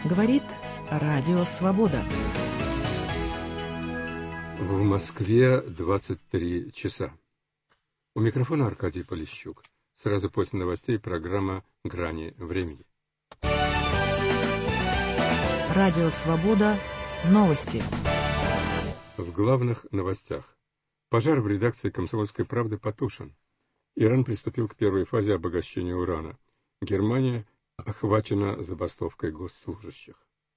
Говорит Радио Свобода. В Москве 23 часа. У микрофона Аркадий Полищук. Сразу после новостей программа «Грани времени». Радио Свобода. Новости. В главных новостях. Пожар в редакции «Комсомольской правды» потушен. Иран приступил к первой фазе обогащения урана. Германия охвачена забастовкой госслужащих.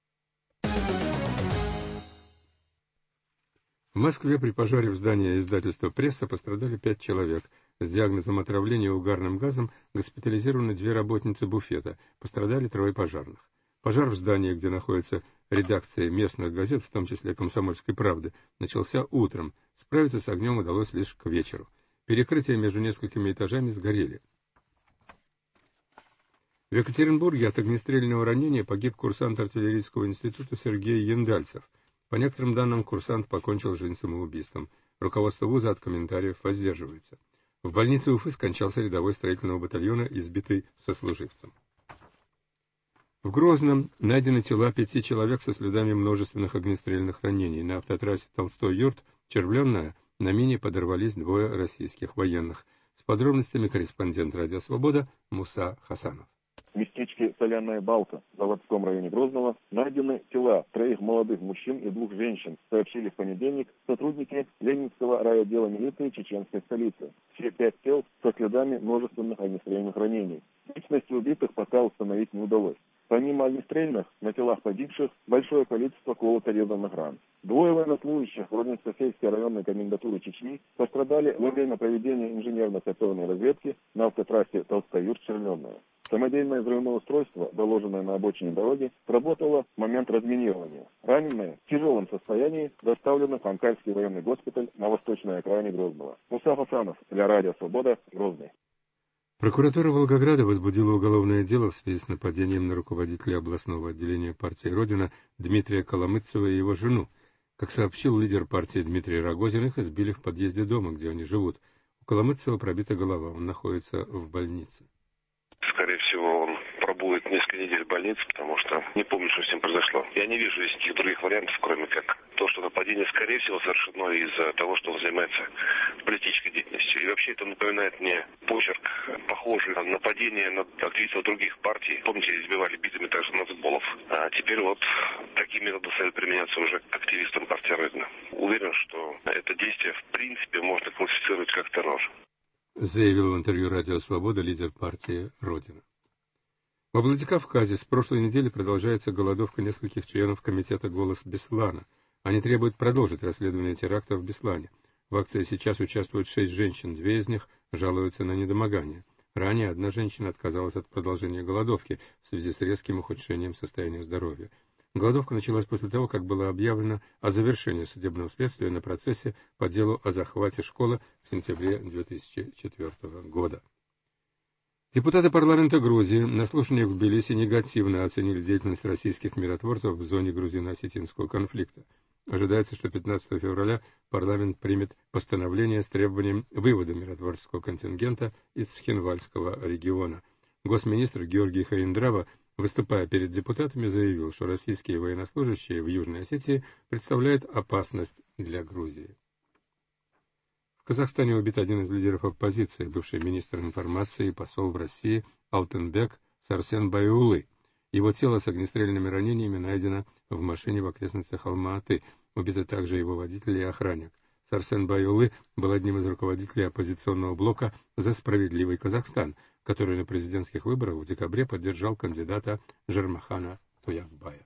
В Москве при пожаре в здании издательства «Пресса» пострадали 5 человек. С диагнозом отравления угарным газом госпитализированы 2 работницы буфета. Пострадали 3 пожарных. Пожар в здании, где находится редакция местных газет, в том числе «Комсомольской правды», начался утром. Справиться с огнем удалось лишь к вечеру. Перекрытия между несколькими этажами сгорели. В Екатеринбурге от огнестрельного ранения погиб курсант артиллерийского института Сергей Яндальцев. По некоторым данным, курсант покончил жизнь самоубийством. Руководство вуза от комментариев воздерживается. В больнице Уфы скончался рядовой строительного батальона, избитый сослуживцем. В Грозном найдены тела 5 человек со следами множественных огнестрельных ранений. На автотрассе Толстой-Юрт, Червленная, на мине подорвались 2 российских военных. С подробностями корреспондент «Радио Свобода» Муса Хасанов. В местечке Соляная Балка в заводском районе Грозного найдены тела 3 молодых мужчин и 2 женщин, сообщили в понедельник сотрудники Ленинского райотдела милиции чеченской столицы. Все 5 тел со следами множественных огнестрельных ранений. Личности убитых пока установить не удалось. Помимо огнестрельных, на телах погибших большое количество колото-резанных ран. 2 военнослужащих Родненско-Сельской районной комендатуры Чечни пострадали во время проведения инженерно-саперной разведки на автотрассе Толстой-Юрт-Червленная. Самодельное взрывное устройство, доложенное на обочине дороги, сработало в момент разминирования. Раненые в тяжелом состоянии доставлены в Амкальский военный госпиталь на восточной окраине Грозного. Муса Хасанов для Радио Свобода, Грозный. Прокуратура Волгограда возбудила уголовное дело в связи с нападением на руководителя областного отделения партии «Родина» Дмитрия Коломыцева и его жену. Как сообщил лидер партии Дмитрий Рогозин, их избили в подъезде дома, где они живут. У Коломыцева пробита голова, он находится в больнице. Скорее всего, он пробудет несколько недель в больнице, потому что не помню, что с ним произошло. Я не вижу никаких других вариантов, кроме как то, что нападение, скорее всего, совершено из-за того, что он занимается политической деятельностью. И вообще это напоминает мне почерк, похожий на нападение на активистов других партий. Помните, избивали битами также на футболов. А теперь вот такие методы стали применяться уже к активистам партии Родина. Уверен, что это действие, в принципе, можно классифицировать как террор. Заявил в интервью «Радио Свобода» лидер партии «Родина». В Владикавказе с прошлой недели продолжается голодовка нескольких членов комитета «Голос Беслана». Они требуют продолжить расследование терактов в Беслане. В акции сейчас участвуют 6 женщин, 2 из них жалуются на недомогание. Ранее 1 женщина отказалась от продолжения голодовки в связи с резким ухудшением состояния здоровья. Голодовка началась после того, как было объявлено о завершении судебного следствия на процессе по делу о захвате школы в сентябре 2004 года. Депутаты парламента Грузии на слушаниях в Тбилиси негативно оценили деятельность российских миротворцев в зоне грузино-осетинского конфликта. Ожидается, что 15 февраля парламент примет постановление с требованием вывода миротворческого контингента из Цхинвальского региона. Госминистр Георгий Хаиндрава, выступая перед депутатами, заявил, что российские военнослужащие в Южной Осетии представляют опасность для Грузии. В Казахстане убит один из лидеров оппозиции, бывший министр информации и посол в России Алтынбек Сарсенбайулы. Его тело с огнестрельными ранениями найдено в машине в окрестностях Алма-Аты. Убиты также его водитель и охранник. Сарсенбайулы был одним из руководителей оппозиционного блока «За справедливый Казахстан», который на президентских выборах в декабре поддержал кандидата Жермахана Туявбая.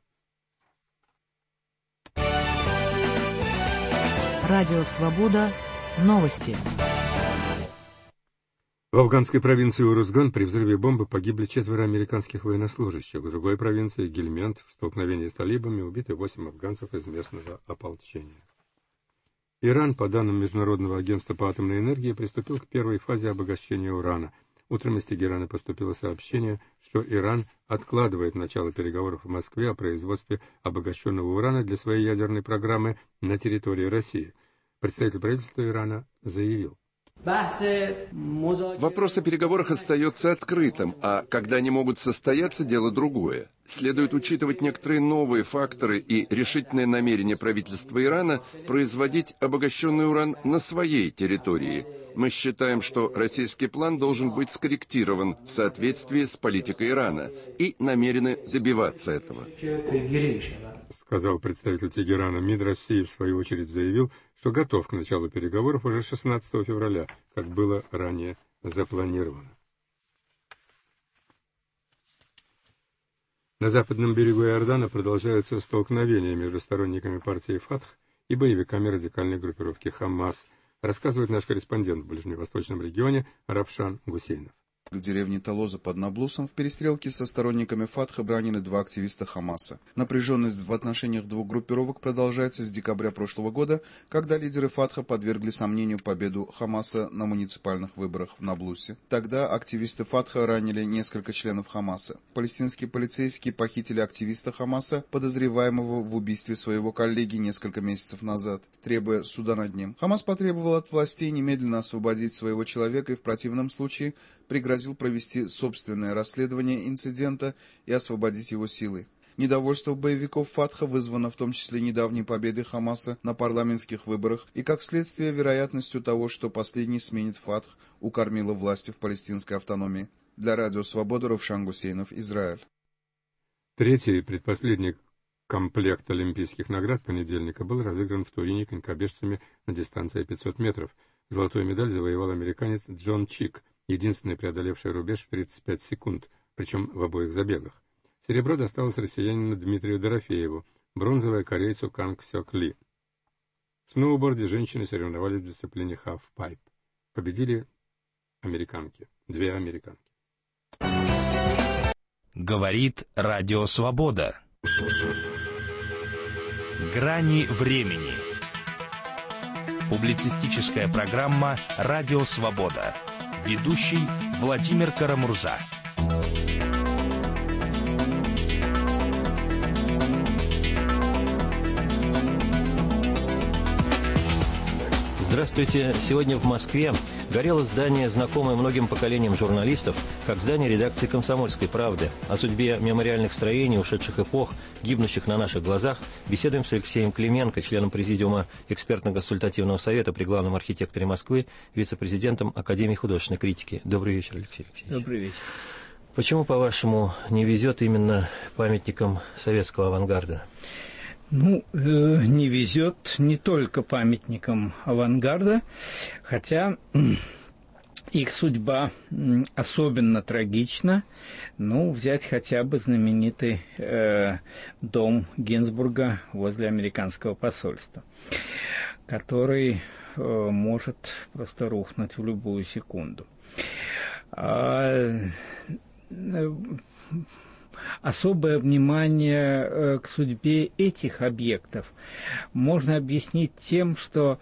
Радио Свобода. Новости. В афганской провинции Урузган при взрыве бомбы погибли 4 американских военнослужащих. В другой провинции, Гельмент, в столкновении с талибами убиты 8 афганцев из местного ополчения. Иран, по данным Международного агентства по атомной энергии, приступил к первой фазе обогащения урана. Утром из Тегерана поступило сообщение, что Иран откладывает начало переговоров в Москве о производстве обогащенного урана для своей ядерной программы на территории России. Представитель правительства Ирана заявил: Вопрос о переговорах остается открытым, а когда они могут состояться, дело другое. Следует учитывать некоторые новые факторы и решительное намерение правительства Ирана производить обогащенный уран на своей территории. Мы считаем, что российский план должен быть скорректирован в соответствии с политикой Ирана, и намерены добиваться этого. Сказал представитель Тегерана. МИД России, в свою очередь, заявил, что готов к началу переговоров уже 16 февраля, как было ранее запланировано. На западном берегу Иордана продолжаются столкновения между сторонниками партии Фатх и боевиками радикальной группировки Хамас, рассказывает наш корреспондент в ближневосточном регионе Рапшан Гусейнов. В деревне Талоза под Наблусом в перестрелке со сторонниками Фатха ранены 2 активиста Хамаса. Напряженность в отношениях двух группировок продолжается с декабря прошлого года, когда лидеры Фатха подвергли сомнению победу Хамаса на муниципальных выборах в Наблусе. Тогда активисты Фатха ранили несколько членов Хамаса. Палестинские полицейские похитили активиста Хамаса, подозреваемого в убийстве своего коллеги несколько месяцев назад, требуя суда над ним. Хамас потребовал от властей немедленно освободить своего человека и в противном случае пригрозил провести собственное расследование инцидента и освободить его силой. Недовольство боевиков Фатха вызвано в том числе недавней победой Хамаса на парламентских выборах и, как следствие, вероятностью того, что последний сменит Фатх, укормила власти в палестинской автономии. Для Радио Свобода Равшан Гусейнов, Израиль. Третий и предпоследний комплект олимпийских наград понедельника был разыгран в Турине конькобежцами на дистанции 500 метров. Золотую медаль завоевал американец Джон Чик, единственный преодолевший рубеж в 35 секунд, причем в обоих забегах. Серебро досталось россиянину Дмитрию Дорофееву, бронзовое корейцу Канг Сёк Ли. В сноуборде женщины соревновались в дисциплине half-pipe. Победили американки, 2 американки. Говорит Радио Свобода. Грани времени. Публицистическая программа «Радио Свобода». Ведущий Владимир Карамурза. Здравствуйте. Сегодня в Москве горело здание, знакомое многим поколениям журналистов, как здание редакции «Комсомольской правды». О судьбе мемориальных строений ушедших эпох, гибнущих на наших глазах, беседуем с Алексеем Клименко, членом Президиума экспертно-консультативного совета при главном архитекторе Москвы, вице-президентом Академии художественной критики. Добрый вечер, Алексей Алексеевич. Добрый вечер. Почему, по-вашему, не везет именно памятникам советского авангарда? Не везет не только памятникам авангарда, хотя их судьба особенно трагична. Взять хотя бы знаменитый дом Гинзбурга возле американского посольства, который может просто рухнуть в любую секунду. Особое внимание к судьбе этих объектов можно объяснить тем, что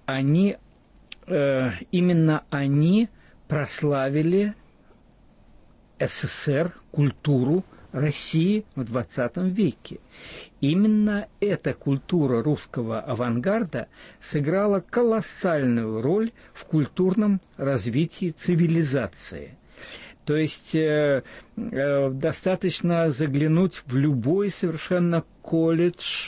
именно они прославили СССР, культуру России в XX веке. Именно эта культура русского авангарда сыграла колоссальную роль в культурном развитии цивилизации. То есть достаточно заглянуть в любой совершенно колледж,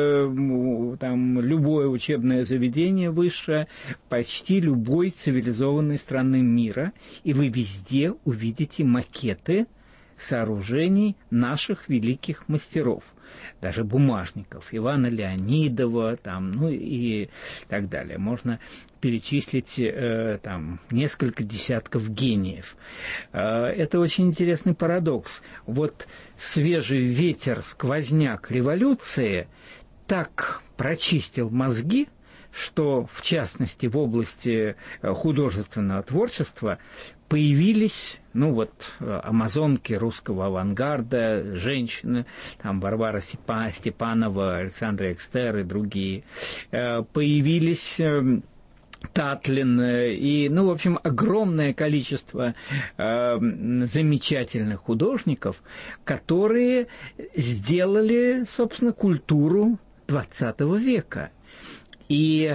любое учебное заведение высшее, почти любой цивилизованной страны мира, и вы везде увидите макеты сооружений наших великих мастеров, даже бумажников, Ивана Леонидова, и так далее. Можно перечислить несколько десятков гениев. Это очень интересный парадокс. Вот свежий ветер, сквозняк революции так прочистил мозги, что, в частности, в области художественного творчества появились, амазонки русского авангарда, женщины, Варвара Степанова, Александра Экстер и другие. Появились Татлин и, огромное количество замечательных художников, которые сделали, собственно, культуру XX века. И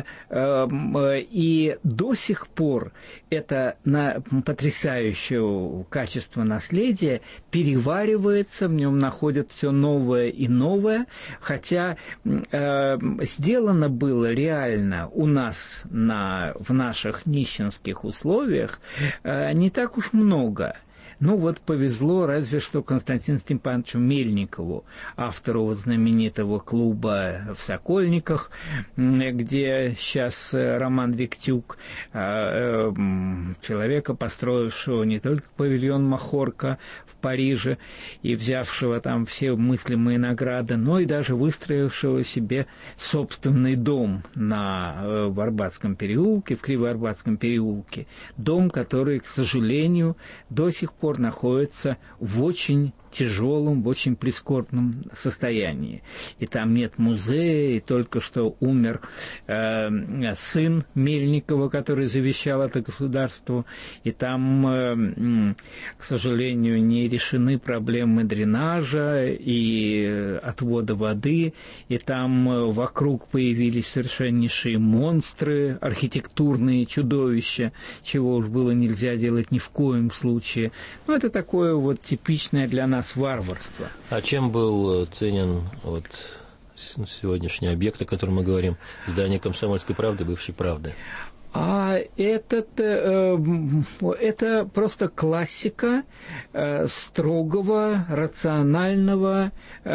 до сих пор это потрясающее качество наследия переваривается, в нем находят все новое и новое, хотя сделано было реально у нас в наших нищенских условиях не так уж много. Ну вот повезло разве что Константину Степановичу Мельникову, автору вот знаменитого клуба в Сокольниках, где сейчас Роман Виктюк, человека, построившего не только павильон Махорка в Париже и взявшего там все мыслимые награды, но и даже выстроившего себе собственный дом в Арбатском переулке, в Кривоарбатском переулке. Дом, который, к сожалению, до сих пор находится в очень тяжелом, в очень прискорбном состоянии. И там нет музея, и только что умер сын Мельникова, который завещал это государству, и там, к сожалению, не решены проблемы дренажа и отвода воды, и там вокруг появились совершеннейшие монстры, архитектурные чудовища, чего уж было нельзя делать ни в коем случае. Ну, это такое вот типичное для нас варварство. А чем был ценен вот сегодняшний объект, о котором мы говорим, здание «Комсомольской правды», бывшей «Правды»? А это просто классика строгого, рационального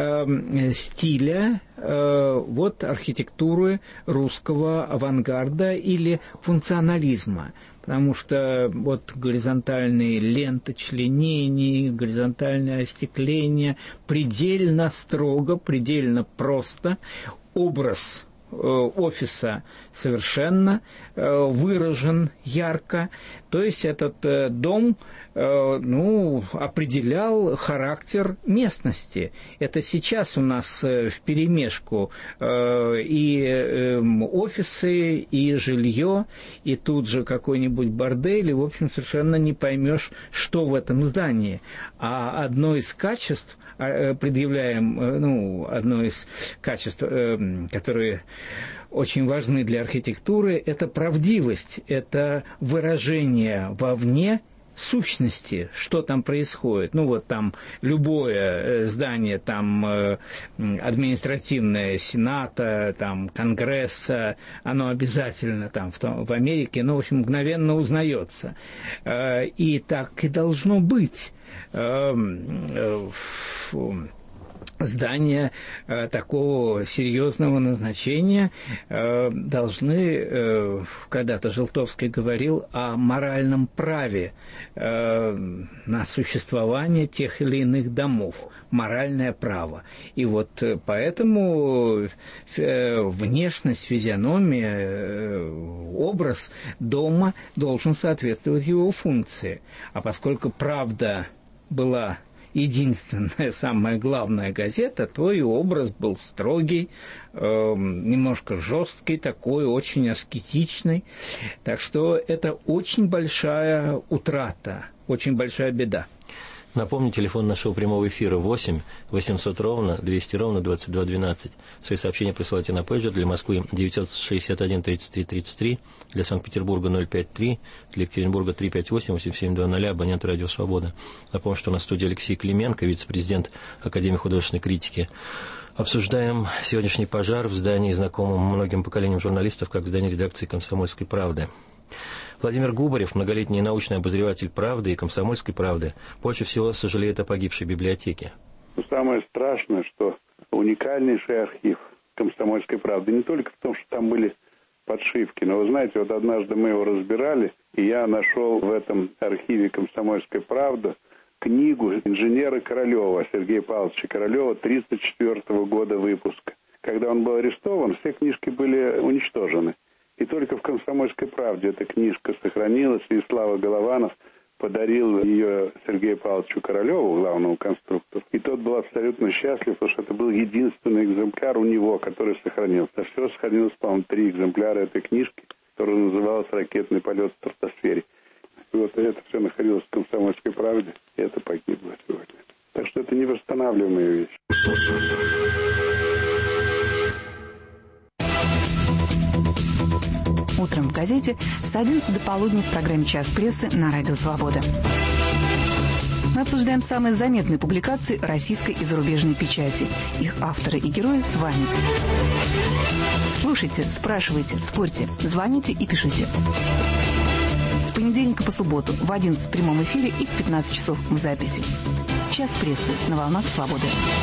стиля вот архитектуры русского авангарда или функционализма. Потому что вот горизонтальные ленты членений, горизонтальное остекление предельно строго, предельно просто. Образ офиса совершенно выражен ярко. То есть этот дом определял характер местности. Это сейчас у нас вперемешку и офисы, и жилье, и тут же какой-нибудь бордель, и, в общем, совершенно не поймешь, что в этом здании. А одно из качеств, одно из качеств, которые очень важны для архитектуры, это правдивость, это выражение вовне сущности, что там происходит. Ну вот там любое здание, там административное, Сената, там Конгресса, оно обязательно там в Америке, в общем, мгновенно узнается. И так и должно быть. Здания такого серьезного назначения должны, когда-то Желтовский говорил о моральном праве на существование тех или иных домов, моральное право. И вот поэтому внешность, физиономия, образ дома должен соответствовать его функции. А поскольку «Правда» была единственная, самая главная газета, то и образ был строгий, немножко жесткий, такой, очень аскетичный. Так что это очень большая утрата, очень большая беда. Напомню, телефон нашего прямого эфира 8 800 ровно 200 ровно 22 12. Свои сообщения присылайте на пейджер. Для Москвы 961 33 33, для Санкт-Петербурга 053, для Екатеринбурга 358 8720, абонент «Радио Свобода». Напомню, что на студии Алексей Клименко, вице-президент Академии художественной критики. Обсуждаем сегодняшний пожар в здании, знакомом многим поколениям журналистов, как в здании редакции «Комсомольской правды». Владимир Губарев, многолетний научный обозреватель «Правды» и «Комсомольской правды», больше всего сожалеет о погибшей библиотеке. Самое страшное, что уникальнейший архив «Комсомольской правды» не только в том, что там были подшивки, но, вы знаете, вот однажды мы его разбирали, и я нашел в этом архиве «Комсомольской правды» книгу инженера Королева, Сергея Павловича Королева, 1934 года выпуска. Когда он был арестован, все книжки были уничтожены. И только в «Комсомольской правде» эта книжка сохранилась, и Слава Голованов подарил ее Сергею Павловичу Королеву, главному конструктору. И тот был абсолютно счастлив, потому что это был единственный экземпляр у него, который сохранился. А всего сохранилось, по-моему, 3 экземпляра этой книжки, которая называлась «Ракетный полет в стратосфере». И вот это все находилось в «Комсомольской правде», и это погибло сегодня. Так что это невосстанавливаемая вещь. Утром в газете с 11 до полудня в программе «Час прессы» на Радио Свобода. Мы обсуждаем самые заметные публикации российской и зарубежной печати. Их авторы и герои с вами. Слушайте, спрашивайте, спорьте, звоните и пишите. С понедельника по субботу в 11 в прямом эфире и в 15 часов в записи. «Час прессы» на волнах Свободы.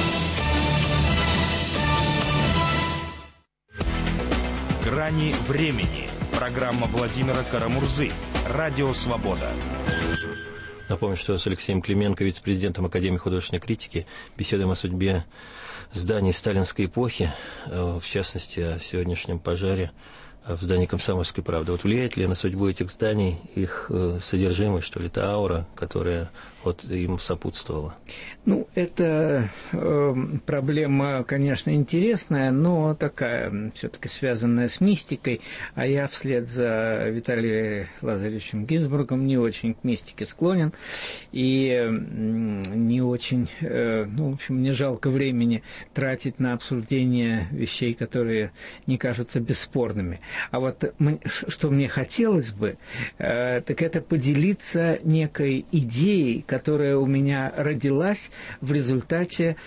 «Грани времени». Программа Владимира Карамурзы. Радио Свобода. Напомню, что с Алексеем Клименко, вице-президентом Академии художественной критики, беседуем о судьбе зданий сталинской эпохи, в частности, о сегодняшнем пожаре в здании «Комсомольской правды». Вот влияет ли на судьбу этих зданий их содержимое, что ли, та аура, которая вот им сопутствовала? Ну, это проблема, конечно, интересная, но такая, все-таки связанная с мистикой. А я вслед за Виталием Лазаревичем Гинзбургом не очень к мистике склонен. И не очень, в общем, мне жалко времени тратить на обсуждение вещей, которые не кажутся бесспорными. А вот что мне хотелось бы, так это поделиться некой идеей, которая у меня родилась в результате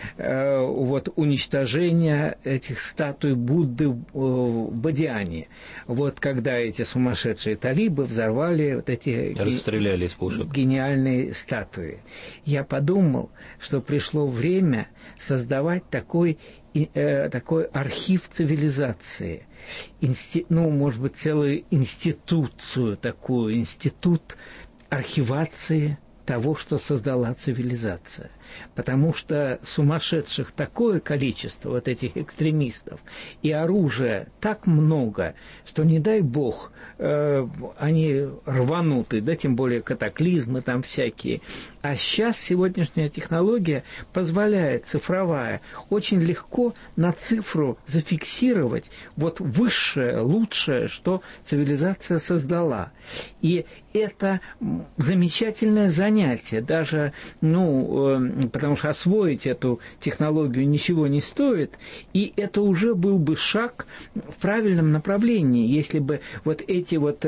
уничтожения этих статуй Будды в Бодиане. Вот когда эти сумасшедшие талибы взорвали вот эти расстреляли из пушек гениальные статуи. Я подумал, что пришло время создавать такой архив цивилизации. Может быть, целую институцию такую, институт архивации того, что создала цивилизация. Потому что сумасшедших такое количество, вот этих экстремистов, и оружия так много, что, не дай бог, они рвануты, да, тем более катаклизмы там всякие. А сейчас сегодняшняя технология позволяет, цифровая, очень легко на цифру зафиксировать вот высшее, лучшее, что цивилизация создала. И это замечательное занятие, даже, потому что освоить эту технологию ничего не стоит, и это уже был бы шаг в правильном направлении, если бы вот эти вот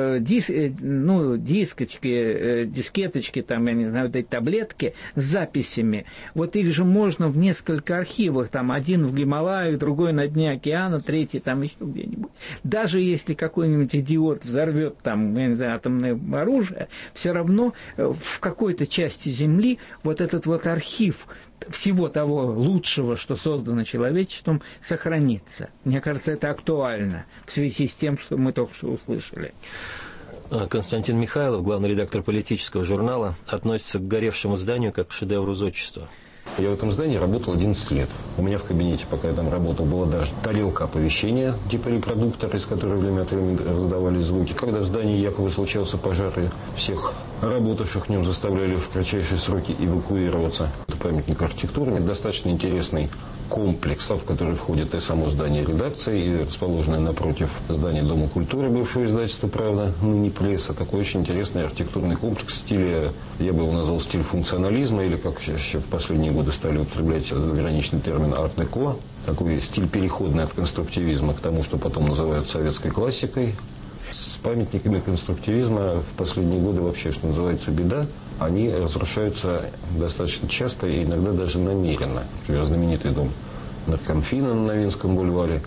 дискеточки, там, я не знаю, вот эти таблетки с записями, вот их же можно в несколько архивах, там, один в Гималаях, другой на дне океана, третий там еще где-нибудь. Даже если какой-нибудь идиот взорвет там, я не знаю, атомное оружие, все равно в какой-то части Земли вот этот вот архив всего того лучшего, что создано человечеством, сохранится. Мне кажется, это актуально в связи с тем, что мы только что услышали. Константин Михайлов, главный редактор политического журнала, относится к горевшему зданию как к шедевру зодчества. Я в этом здании работал 11 лет. У меня в кабинете, пока я там работал, была даже тарелка оповещения, типа репродуктора, из которой время от времени раздавались звуки. Когда в здании якобы случался пожар, и всех работавших в нем заставляли в кратчайшие сроки эвакуироваться. Это памятник архитектуры, достаточно интересный комплекс, в который входит и само здание редакции, и расположенное напротив здания Дома культуры, бывшего издательства «Правда», ныне «Пресса». Такой очень интересный архитектурный комплекс в стиле, я бы его назвал стиль функционализма, или, как еще в последние годы стали употреблять заграничный термин арт-деко, такой стиль переходный от конструктивизма к тому, что потом называют советской классикой. С памятниками конструктивизма в последние годы вообще, что называется, беда. Они разрушаются достаточно часто и иногда даже намеренно. Например, знаменитый дом Наркомфина на Новинском бульваре.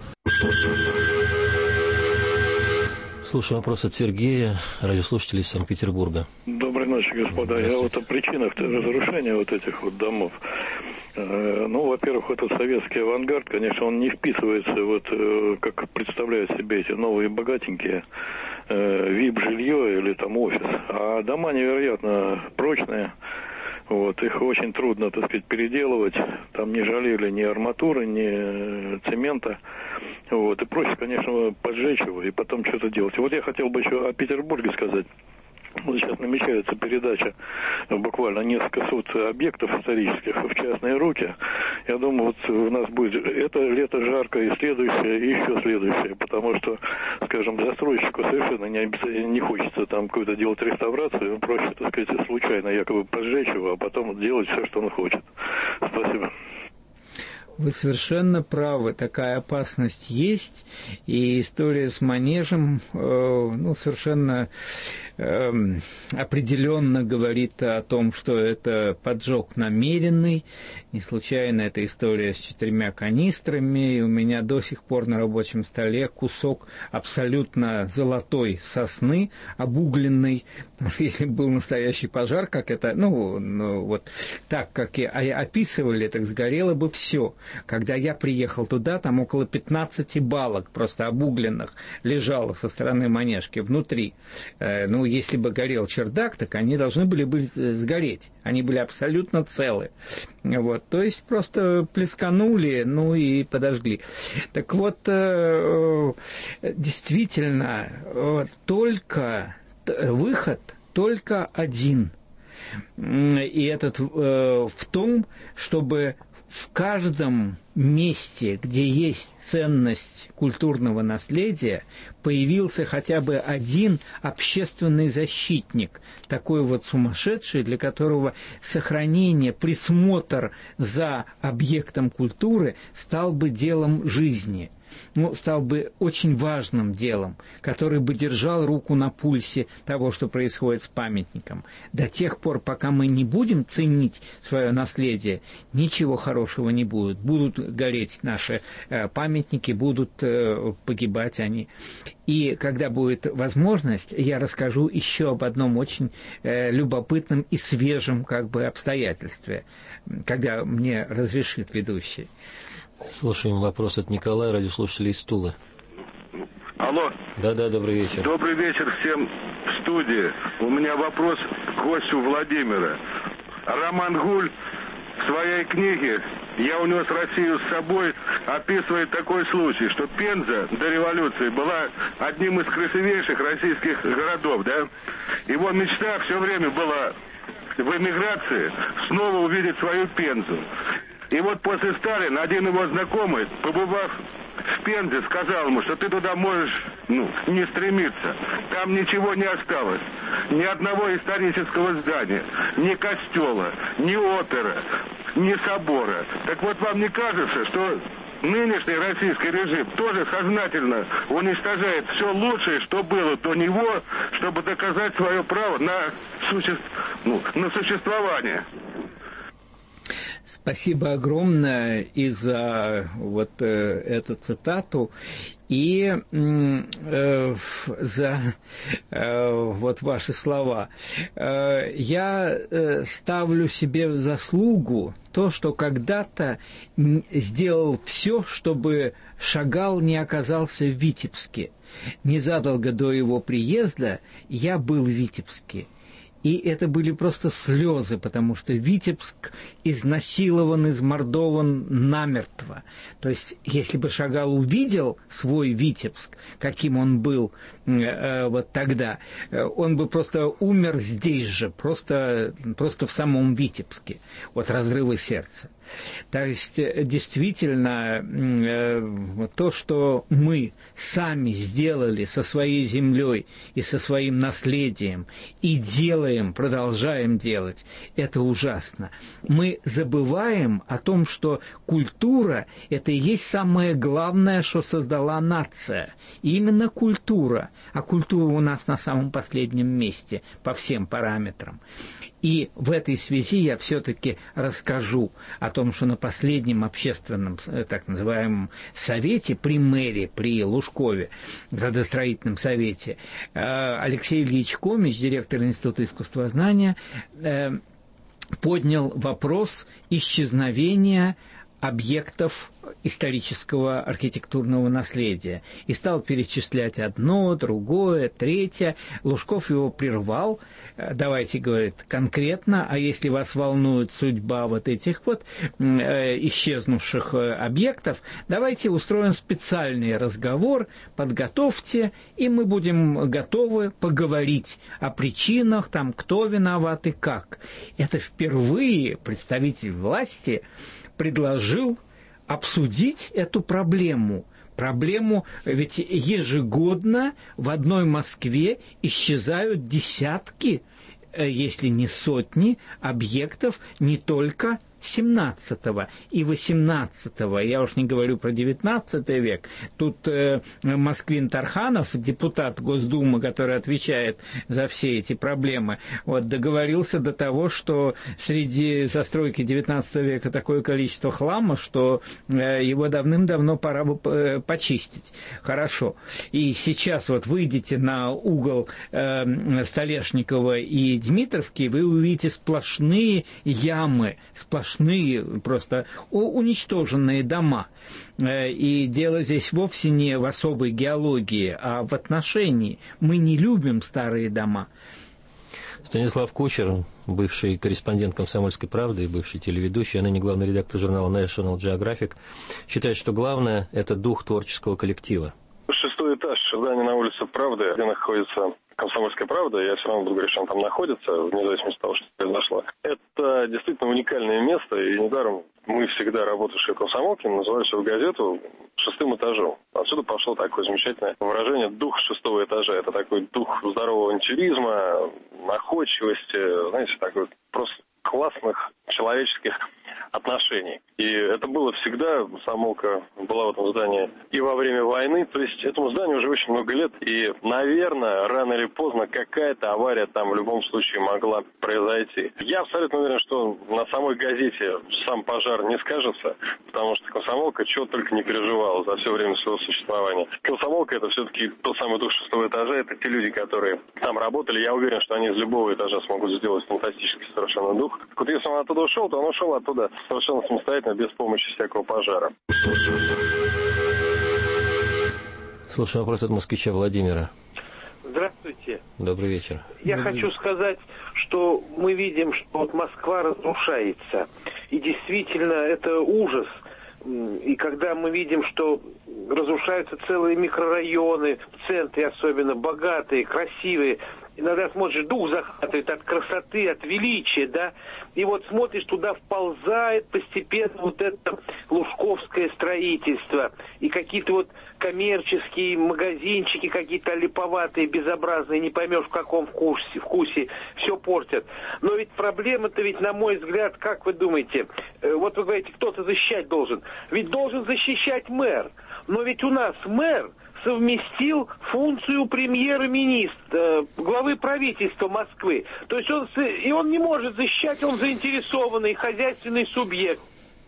Слушаю вопрос от Сергея, радиослушатель из Санкт-Петербурга. Доброй ночи, господа. Я вот о причинах разрушения вот этих вот домов. Во-первых, этот советский авангард, конечно, он не вписывается, как представляют себе эти новые богатенькие вип-жилье или там офис. А дома невероятно прочные. Их очень трудно, так сказать, переделывать. Там не жалели ни арматуры, ни цемента. И проще, конечно, поджечь его и потом что-то делать. Я хотел бы еще о Петербурге сказать. Сейчас намечается передача буквально несколько сот объектов исторических в частные руки. Я думаю, у нас будет это лето жарко, и следующее, и еще следующее, потому что, скажем, застройщику совершенно не хочется там какую-то делать реставрацию, проще, так сказать, случайно якобы поджечь его, а потом делать все, что он хочет. Спасибо. Вы совершенно правы, такая опасность есть, и история с манежем совершенно определенно говорит о том, что это поджог намеренный. Не случайно эта история с 4 канистрами, и у меня до сих пор на рабочем столе кусок абсолютно золотой сосны, обугленный. Если был настоящий пожар, как это, вот так, как и описывали, так сгорело бы все. Когда я приехал туда, там около 15 балок просто обугленных лежало со стороны манежки внутри. Если бы горел чердак, так они должны были бы сгореть. Они были абсолютно целы. Вот. То есть просто плесканули, и подожгли. Так вот, действительно, только выход только один. И этот в том, чтобы в каждом месте, где есть ценность культурного наследия, появился хотя бы один общественный защитник, такой вот сумасшедший, для которого сохранение, присмотр за объектом культуры стал бы делом жизни. Стал бы очень важным делом, который бы держал руку на пульсе того, что происходит с памятником. До тех пор, пока мы не будем ценить свое наследие, ничего хорошего не будет. Будут гореть наши памятники, будут погибать они. И когда будет возможность, я расскажу еще об одном очень любопытном и свежем обстоятельстве, когда мне разрешит ведущий. Слушаем вопрос от Николая, радиослушателей из Тулы. Алло. Да, добрый вечер. Добрый вечер всем в студии. У меня вопрос к гостю Владимира. Роман Гуль в своей книге «Я унес Россию с собой» описывает такой случай, что Пенза до революции была одним из красивейших российских городов, да? Его мечта все время была в эмиграции снова увидеть свою Пензу. И вот после Сталина один его знакомый, побывав в Пензе, сказал ему, что ты туда можешь не стремиться. Там ничего не осталось. Ни одного исторического здания, ни костела, ни оперы, ни собора. Так вот, вам не кажется, что нынешний российский режим тоже сознательно уничтожает все лучшее, что было до него, чтобы доказать свое право на существование? Спасибо огромное и за эту цитату, и за ваши слова. Я ставлю себе в заслугу то, что когда-то сделал все, чтобы Шагал не оказался в Витебске. Незадолго до его приезда я был в Витебске. И это были просто слезы, потому что Витебск изнасилован, измордован намертво. То есть, если бы Шагал увидел свой Витебск, каким он был тогда, он бы просто умер здесь же, просто в самом Витебске, от разрыва сердца. То есть, действительно, то, что мы сами сделали со своей землей и со своим наследием, и делаем, продолжаем делать, это ужасно. Мы забываем о том, что культура – это и есть самое главное, что создала нация. И именно культура. А культура у нас на самом последнем месте по всем параметрам. И в этой связи я все-таки расскажу о том, что на последнем общественном, так называемом, совете при мэре, при Лужкове, градостроительном совете, Алексей Ильич Комич, директор Института искусствознания, поднял вопрос исчезновения объектов исторического архитектурного наследия. И стал перечислять одно, другое, третье. Лужков его прервал. Давайте, говорит, конкретно, а если вас волнует судьба этих исчезнувших объектов, давайте устроим специальный разговор, подготовьте, и мы будем готовы поговорить о причинах, кто виноват и как. Это впервые представитель власти предложил обсудить эту проблему. Ведь ежегодно в одной Москве исчезают десятки, если не сотни, объектов не только XVII и XVIII, я уж не говорю про XIX век, тут Москвин Тарханов, депутат Госдумы, который отвечает за все эти проблемы, вот, договорился до того, что среди застройки XIX века такое количество хлама, что его давным-давно пора бы почистить. Хорошо. И сейчас вот выйдете на угол Столешникова и Дмитровки, вы увидите сплошные ямы, сплошные просто уничтоженные дома. И дело здесь вовсе не в особой геологии, а в отношении. Мы не любим старые дома. Станислав Кучер, бывший корреспондент «Комсомольской правды» и бывший телеведущий, а ныне главный редактор журнала National Geographic, считает, что главное – это дух творческого коллектива. 6-й этаж здания на улице Правды, где находится «Комсомольская правда», я все равно буду говорить, что он там находится, вне зависимости от того, что произошло. Это действительно уникальное место, и недаром мы всегда, работавшие в «Комсомолке», называли свою газету 6-м этажом. Отсюда пошло такое замечательное выражение «дух 6-го этажа». Это такой дух здорового авантюризма, находчивости, знаете, такой просто классных человеческих отношений. И это было всегда, «Комсомолка» была в этом здании и во время войны, то есть этому зданию уже очень много лет, и, наверное, рано или поздно какая-то авария там в любом случае могла произойти. Я абсолютно уверен, что на самой газете сам пожар не скажется, потому что «Комсомолка» чего только не переживала за все время своего существования. «Комсомолка» — это все-таки тот самый дух 6-го этажа, это те люди, которые там работали. Я уверен, что они из любого этажа смогут сделать фантастический совершенно дух. Вот если он оттуда ушел, то он ушел оттуда совершенно самостоятельно, без помощи всякого пожара. Слушаю вопрос от москвича Владимира. Здравствуйте. Добрый вечер. Я хочу сказать, что мы видим, что вот Москва разрушается. И действительно, это ужас. И когда мы видим, что разрушаются целые микрорайоны, в центре особенно, богатые, красивые, иногда смотришь, дух захватывает от красоты, от величия, да, и вот смотришь, туда вползает постепенно вот это лужковское строительство, и какие-то вот коммерческие магазинчики, какие-то липоватые, безобразные, не поймешь в каком вкусе, все портят. Но ведь проблема-то ведь, на мой взгляд, как вы думаете, вот вы говорите, кто-то защищать должен, ведь должен защищать мэр, но ведь у нас мэр совместил функцию премьер-министра, главы правительства Москвы. То есть он не может защищать, он заинтересованный хозяйственный субъект.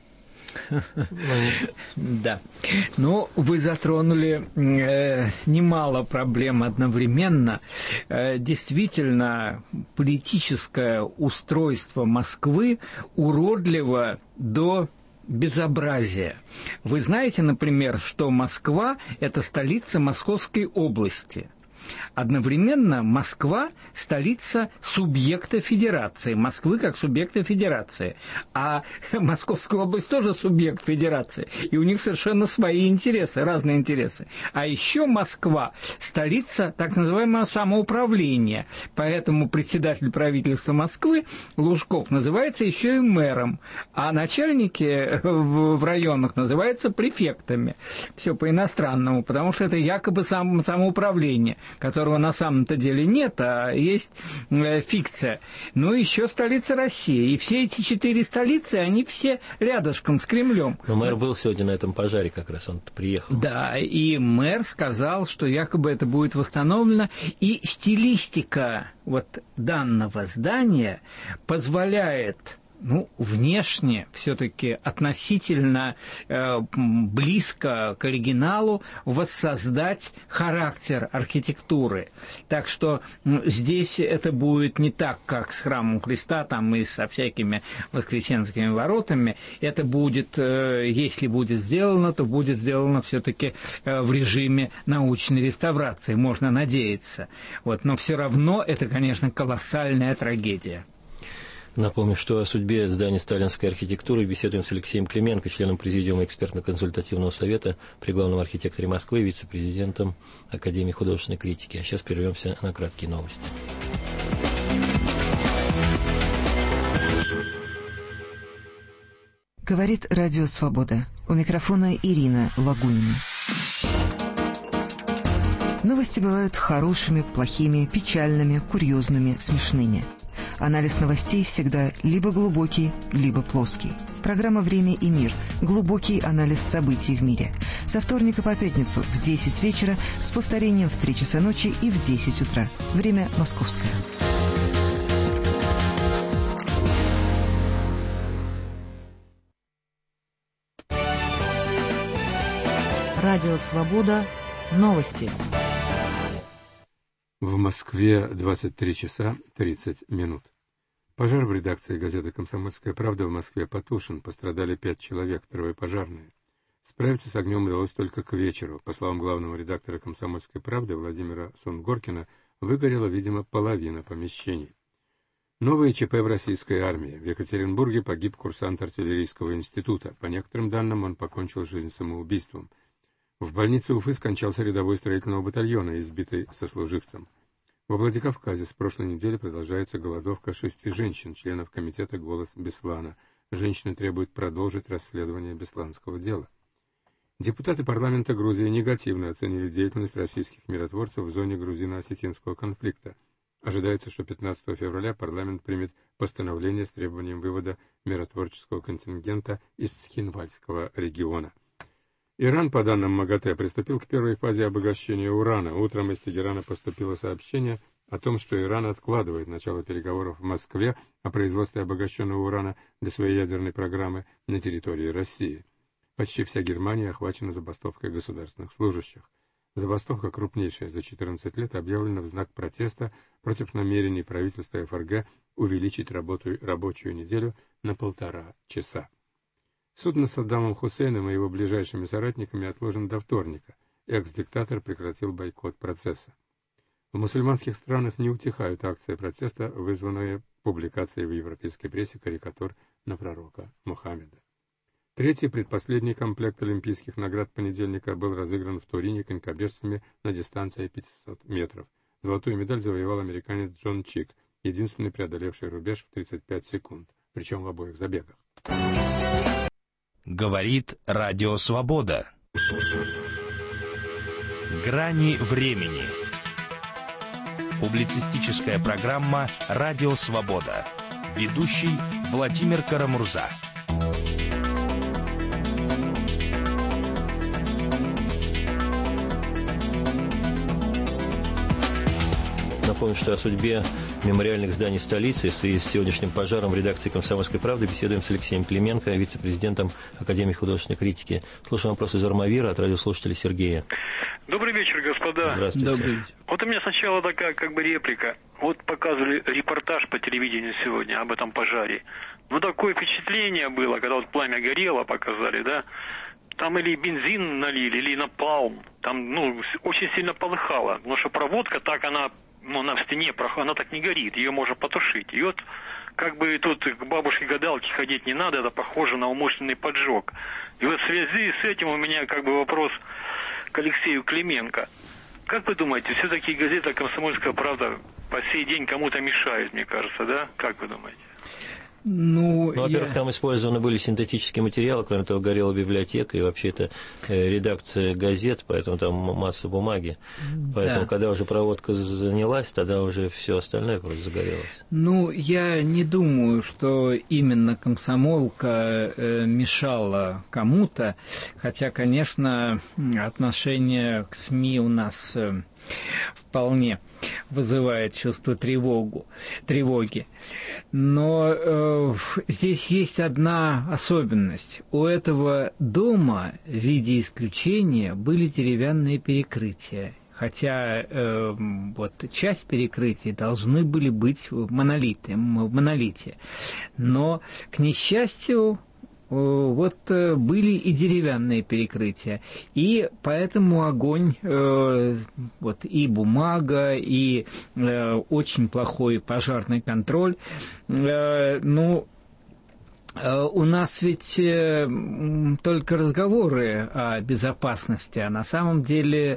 Да. Ну, вы затронули немало проблем одновременно. Действительно, политическое устройство Москвы уродливо до безобразия. Вы знаете, например, что Москва – это столица Московской области. Одновременно Москва – столица субъекта федерации, Москвы как субъекта федерации. А Московская область тоже субъект федерации, и у них совершенно свои интересы, разные интересы. А еще Москва – столица так называемого самоуправления, поэтому председатель правительства Москвы Лужков называется еще и мэром, а начальники в районах называются префектами. Все по-иностранному, потому что это якобы самоуправление, которого на самом-то деле нет, а есть фикция. Ну, еще столица России. И все эти 4 столицы, они все рядышком с Кремлем. Но мэр был сегодня на этом пожаре как раз, он приехал. Да, и мэр сказал, что якобы это будет восстановлено, и стилистика вот данного здания позволяет, ну, внешне все-таки относительно близко к оригиналу воссоздать характер архитектуры. Так что здесь это будет не так, как с храмом Христа, там и со всякими воскресенскими воротами. Это будет, если будет сделано, то будет сделано все-таки в режиме научной реставрации, можно надеяться. Вот. Но все равно это, конечно, колоссальная трагедия. Напомню, что о судьбе здания сталинской архитектуры беседуем с Алексеем Клименко, членом Президиума экспертно-консультативного совета при главном архитекторе Москвы, вице-президентом Академии художественной критики. А сейчас прервемся на краткие новости. Говорит Радио Свобода. У микрофона Ирина Лагунина. Новости бывают хорошими, плохими, печальными, курьезными, смешными. Анализ новостей всегда либо глубокий, либо плоский. Программа «Время и мир». Глубокий анализ событий в мире. Со вторника по пятницу в 10 вечера с повторением в 3 часа ночи и в 10 утра. Время московское. Радио «Свобода». Новости. В Москве 23 часа 30 минут. Пожар в редакции газеты «Комсомольская правда» в Москве потушен. Пострадали 5 человек, 3 пожарные. Справиться с огнем удалось только к вечеру. По словам главного редактора «Комсомольской правды» Владимира Сунгоркина, выгорела, видимо, половина помещений. Новые ЧП в российской армии. В Екатеринбурге погиб курсант артиллерийского института. По некоторым данным, он покончил жизнь самоубийством. В больнице Уфы скончался рядовой строительного батальона, избитый сослуживцем. Во Владикавказе с прошлой недели продолжается голодовка 6 женщин, членов комитета «Голос Беслана». Женщины требуют продолжить расследование бесланского дела. Депутаты парламента Грузии негативно оценили деятельность российских миротворцев в зоне грузино-осетинского конфликта. Ожидается, что 15 февраля парламент примет постановление с требованием вывода миротворческого контингента из Цхинвальского региона. Иран, по данным МАГАТЭ, приступил к первой фазе обогащения урана. Утром из Тегерана поступило сообщение о том, что Иран откладывает начало переговоров в Москве о производстве обогащенного урана для своей ядерной программы на территории России. Почти вся Германия охвачена забастовкой государственных служащих. Забастовка, крупнейшая за 14 лет, объявлена в знак протеста против намерений правительства ФРГ увеличить рабочую неделю на 1,5 часа. Суд над Саддамом Хусейном и его ближайшими соратниками отложен до вторника. Экс-диктатор прекратил бойкот процесса. В мусульманских странах не утихают акции протеста, вызванные публикацией в европейской прессе карикатур на пророка Мухаммеда. Третий, предпоследний комплект олимпийских наград понедельника был разыгран в Турине конькобежцами на дистанции 500 метров. Золотую медаль завоевал американец Джон Чик, единственный преодолевший рубеж в 35 секунд, причем в обоих забегах. Говорит Радио Свобода. Грани времени. Публицистическая программа «Радио Свобода». Ведущий Владимир Карамурза. Напомню, что о судьбе мемориальных зданий столицы в связи с сегодняшним пожаром в редакции «Комсомольской правды» беседуем с Алексеем Клименко, вице-президентом Академии художественной критики. Слушаем вопрос из Армавира от радиослушателя Сергея. Добрый вечер, господа. Здравствуйте. Добрый вечер. Вот у меня сначала такая реплика. Вот показывали репортаж по телевидению сегодня об этом пожаре. Ну, такое впечатление было, когда вот пламя горело, показали, да. Там или бензин налили, или напалм. Там, очень сильно полыхало. Потому что проводка так, она в стене, она так не горит. Ее можно потушить. И вот, тут к бабушке-гадалке ходить не надо. Это похоже на умышленный поджог. И вот в связи с этим у меня вопрос к Алексею Клименко. Как вы думаете, все-таки газета «Комсомольская правда» по сей день кому-то мешает, мне кажется, да? Как вы думаете? Во-первых, там использованы были синтетические материалы, кроме того, горела библиотека, и вообще это редакция газет, поэтому там масса бумаги. Поэтому, когда уже проводка занялась, тогда уже все остальное просто загорелось. Я не думаю, что именно комсомолка мешала кому-то, хотя, конечно, отношение к СМИ у нас вполне вызывает чувство тревоги. Но здесь есть одна особенность. У этого дома в виде исключения были деревянные перекрытия. Хотя часть перекрытий должны были быть в монолите. Но, к несчастью, были и деревянные перекрытия. И поэтому огонь, и бумага, и очень плохой пожарный контроль, у нас ведь только разговоры о безопасности, а на самом деле,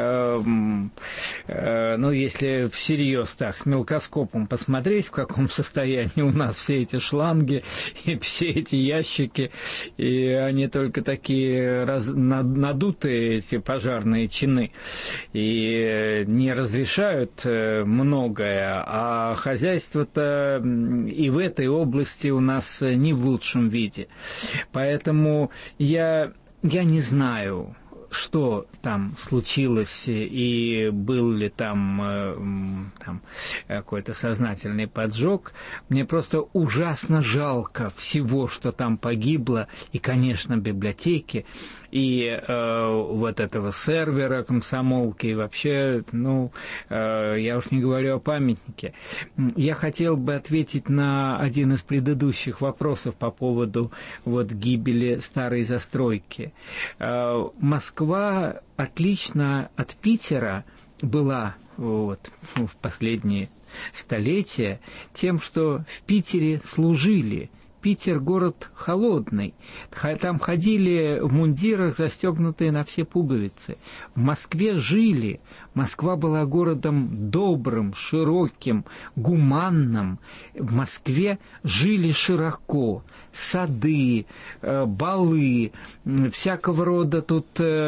если всерьез так, с мелкоскопом посмотреть, в каком состоянии у нас все эти шланги и все эти ящики, и они только такие надутые, эти пожарные чины, и не разрешают многое, а хозяйство-то и в этой области у нас не в лучшем виде. Поэтому я не знаю, что там случилось, и был ли там какой-то сознательный поджог. Мне просто ужасно жалко всего, что там погибло, и, конечно, библиотеки, и вот этого сервера комсомолки, и вообще, я уж не говорю о памятнике. Я хотел бы ответить на один из предыдущих вопросов по поводу гибели старой застройки. Москва отлично от Питера была в последние столетия тем, что в Питере служили. Питер – город холодный. Там ходили в мундирах, застегнутые на все пуговицы. В Москве жили. Москва была городом добрым, широким, гуманным. В Москве жили широко. Сады, балы, всякого рода тут,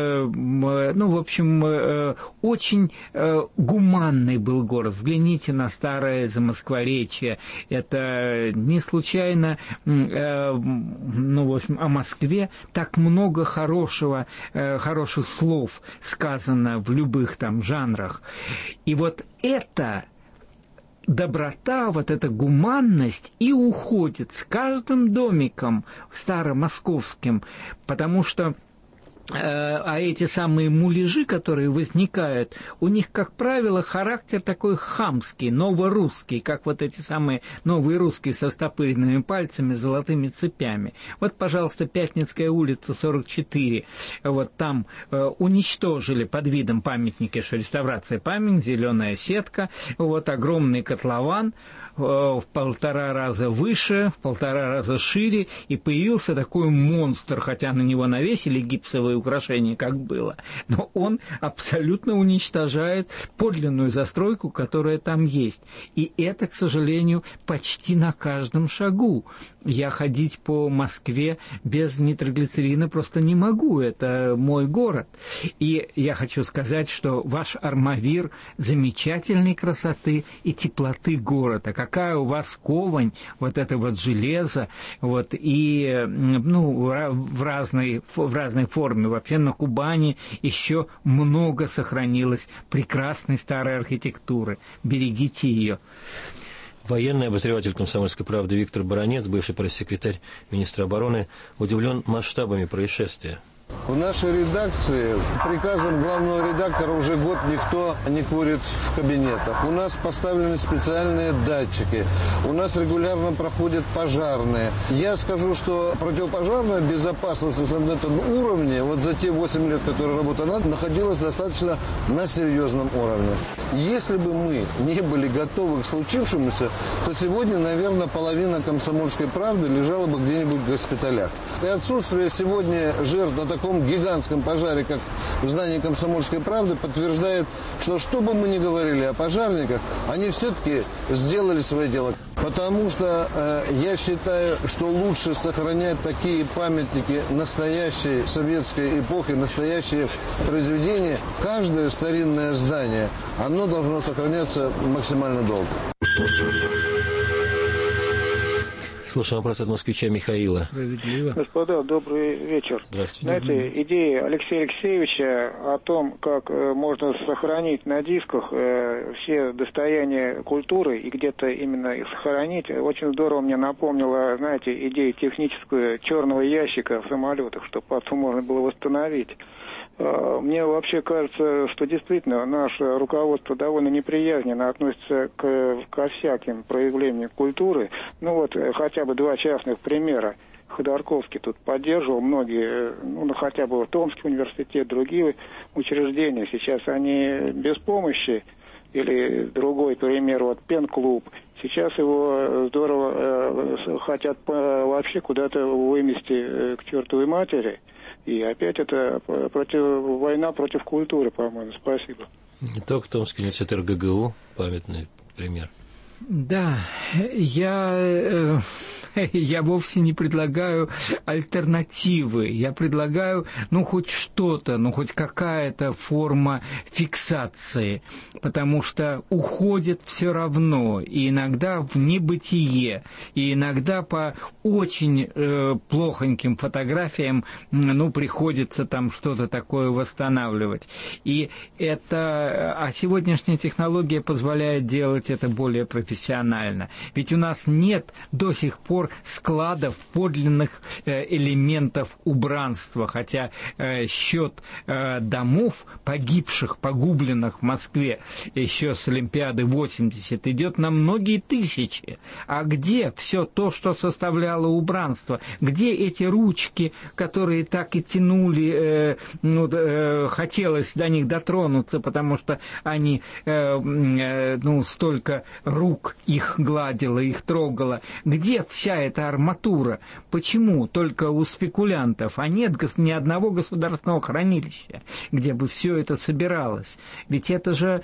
очень гуманный был город. Взгляните на старое Замоскворечье. Это не случайно, о Москве так много хороших слов сказано в любых там жанрах. И вот эта доброта, эта гуманность и уходит с каждым домиком старомосковским, потому что эти самые муляжи, которые возникают, у них, как правило, характер такой хамский, новорусский, как эти самые новые русские со стопыренными пальцами, золотыми цепями. Пожалуйста, Пятницкая улица, 44, там уничтожили под видом памятника, что реставрация памятника, зеленая сетка, огромный котлован, в 1,5 раза выше, в 1,5 раза шире, и появился такой монстр, хотя на него навесили гипсовые украшения, как было, но он абсолютно уничтожает подлинную застройку, которая там есть. И это, к сожалению, почти на каждом шагу. Я ходить по Москве без нитроглицерина просто не могу, это мой город. И я хочу сказать, что ваш Армавир замечательной красоты и теплоты города. Какая у вас ковань, это железо, и в разной форме. Вообще на Кубани еще много сохранилось прекрасной старой архитектуры. Берегите ее. Военный обозреватель «Комсомольской правды» Виктор Баранец, бывший пресс-секретарь министра обороны, удивлен масштабами происшествия. В нашей редакции приказом главного редактора уже год никто не курит в кабинетах. У нас поставлены специальные датчики. У нас регулярно проходят пожарные. Я скажу, что противопожарная безопасность на этом уровне, за те 8 лет, которые работала, она находилась достаточно на серьезном уровне. Если бы мы не были готовы к случившемуся, то сегодня, наверное, половина «Комсомольской правды» лежала бы где-нибудь в госпиталях. И отсутствие сегодня жертв на таком гигантском пожаре, как в здании «Комсомольской правды», подтверждает, что бы мы ни говорили о пожарниках, они все-таки сделали свое дело. Потому что я считаю, что лучше сохранять такие памятники настоящей советской эпохи, настоящие произведения. Каждое старинное здание, оно должно сохраняться максимально долго. Слушаем вопрос от москвича Михаила. Справедливо. Господа, добрый вечер. Здравствуйте. Знаете, идея Алексея Алексеевича о том, как можно сохранить на дисках все достояния культуры и где-то именно их сохранить, очень здорово мне напомнила, знаете, идею техническую черного ящика в самолетах, чтобы потом можно было восстановить. Мне вообще кажется, что действительно наше руководство довольно неприязненно относится ко всяким проявлениям культуры. Хотя бы 2 частных примера. Ходорковский тут поддерживал многие, хотя бы Томский университет, другие учреждения. Сейчас они без помощи. Или другой пример, Пен-клуб. Сейчас его здорово хотят вообще куда-то вымести к чертовой матери. И опять это война против культуры, по-моему. Спасибо. Не только Томский университет РГГУ, памятный пример. Да, я вовсе не предлагаю альтернативы. Я предлагаю, хоть что-то, хоть какая-то форма фиксации, потому что уходит все равно, и иногда в небытие, и иногда по очень плохоньким фотографиям, приходится там что-то такое восстанавливать. И а сегодняшняя технология позволяет делать это более профессионально. Ведь у нас нет до сих пор складов подлинных элементов убранства, хотя счет домов погибших, погубленных в Москве еще с Олимпиады 80 идет на многие тысячи. А где все то, что составляло убранство? Где эти ручки, которые так и тянули, хотелось до них дотронуться, потому что они столько рук их гладила, их трогала? Где вся эта арматура? Почему только у спекулянтов, а нет ни одного государственного хранилища, где бы все это собиралось? Ведь это же,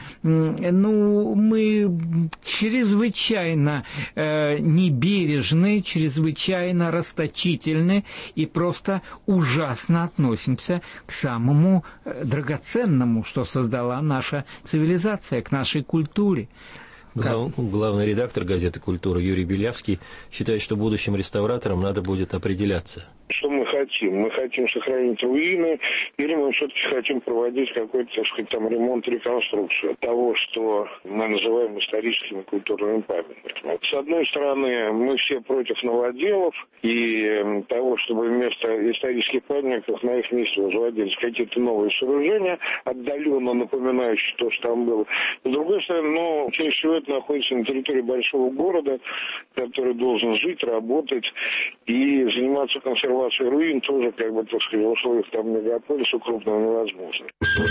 мы чрезвычайно небережны, чрезвычайно расточительны и просто ужасно относимся к самому драгоценному, что создала наша цивилизация, к нашей культуре. Главный редактор газеты «Культура» Юрий Белявский считает, что будущим реставраторам надо будет определяться. Что мы хотим? Мы хотим сохранить руины, или мы все-таки хотим проводить какой-то, так сказать, ремонт, реконструкцию того, что мы называем историческими культурными памятниками. С одной стороны, мы все против новоделов и того, чтобы вместо исторических памятников на их месте возводились какие-то новые сооружения, отдаленно напоминающие то, что там было. С другой стороны, чаще всего это находится на территории большого города, который должен жить, работать и заниматься консервацией руин тоже, в условиях мегаполиса крупного невозможно.